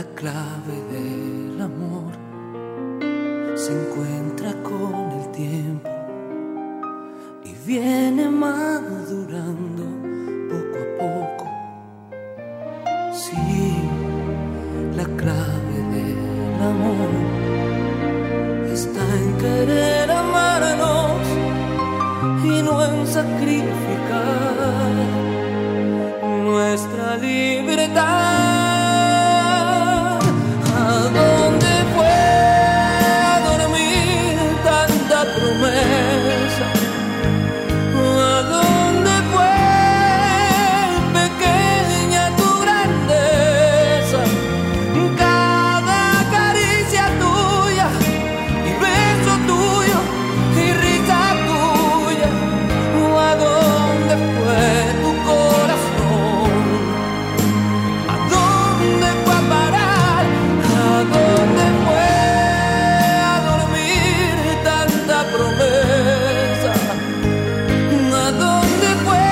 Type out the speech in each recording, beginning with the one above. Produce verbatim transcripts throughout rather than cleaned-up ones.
La clave del amor se encuentra con el tiempo y viene madurando poco a poco. Sí, la clave del amor está en querer amarnos y no en sacrificar nuestra libertad. ¿A dónde fue a dormir tanta promesa? ¿A dónde fue, pequeña, tu grandeza? Cada caricia tuya y beso tuyo y risa tuya. ¿A dónde fue tu corazón? ¿A dónde fue a parar? ¿A dónde fue a dormir tanta promesa? ¿A dónde fue,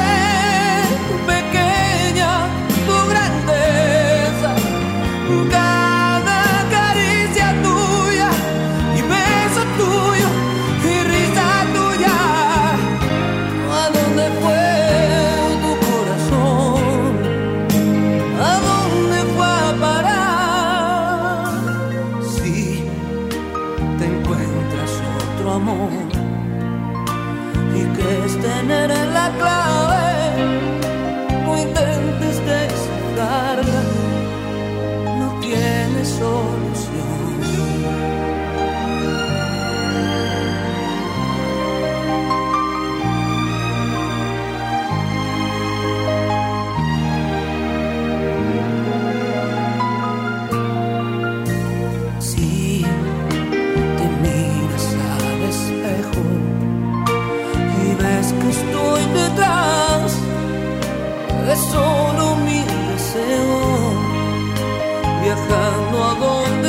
pequeña, tu grandeza? Cada caricia tuya y beso tuyo y risa tuya. ¿A dónde fue tu corazón? ¿A dónde fue a parar? Si te encuentras otro amor y crees tener la clave, no intentes descifrarla, no tienes solución. Si te miras al espejo y ves que estoy detrás, es solo mi deseo, viajando a donde